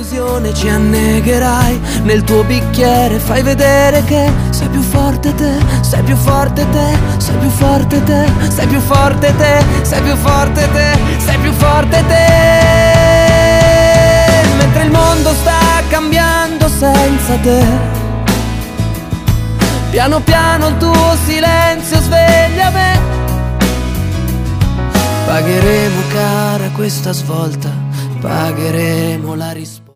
delusione ci annegherai. Nel tuo bicchiere fai vedere che sei più forte te, sei più forte te, sei più forte te, sei più forte te, sei più forte te, sei più forte te. Mentre il mondo sta cambiando senza te, piano piano il tuo silenzio sveglia me. Pagheremo cara questa svolta, pagheremo la risposta.